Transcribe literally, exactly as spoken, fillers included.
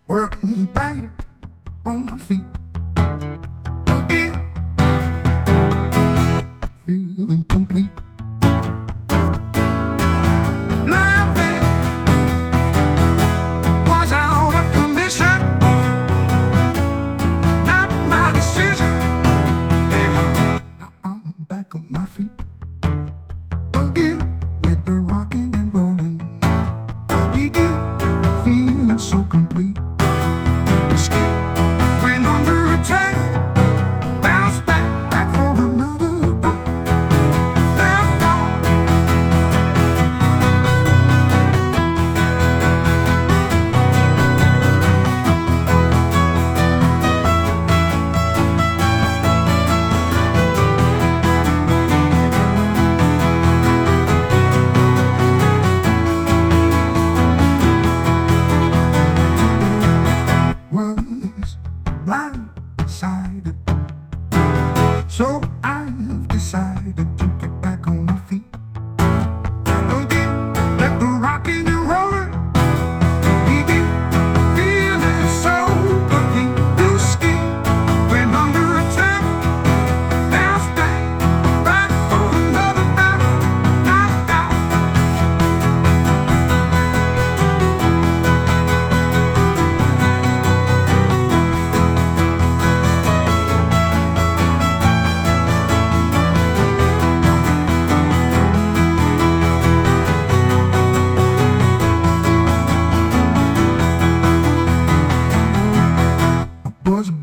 Working back on my feet again, feeling complete. Laughing was out of commission, not my decision. Yeah. Now I'm back on my feet again, with the rocking and rolling. Begin feeling so complete. When under attack, bounce back, back for another bout. Left out. Was blindsided, so I've decided to get back on my feet again. Let the rocking and rolling begin. Feeling so complete. New skin when under attack. Bounce back, back for another bout. Knocked out. Was